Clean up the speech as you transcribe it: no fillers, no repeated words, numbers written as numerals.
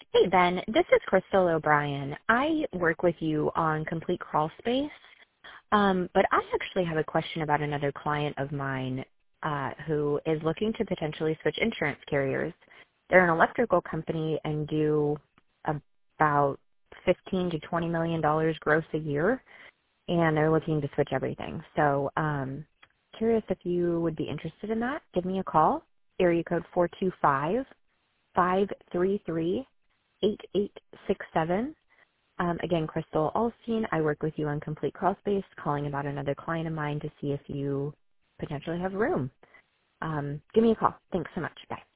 Hey, Ben. This is Crystal O'Brien. I work with you on Complete Crawl Space, but I actually have a question about another client of mine who is looking to potentially switch insurance carriers. They're an electrical company and do about $15 to $20 million gross a year, and they're looking to switch everything. So curious if you would be interested in that. Give me a call, area code 425-533. 8867. Again, Crystal Alstein. I work with you on Complete Crawlspace, calling about another client of mine to see if you potentially have room. Give me a call. Thanks so much. Bye.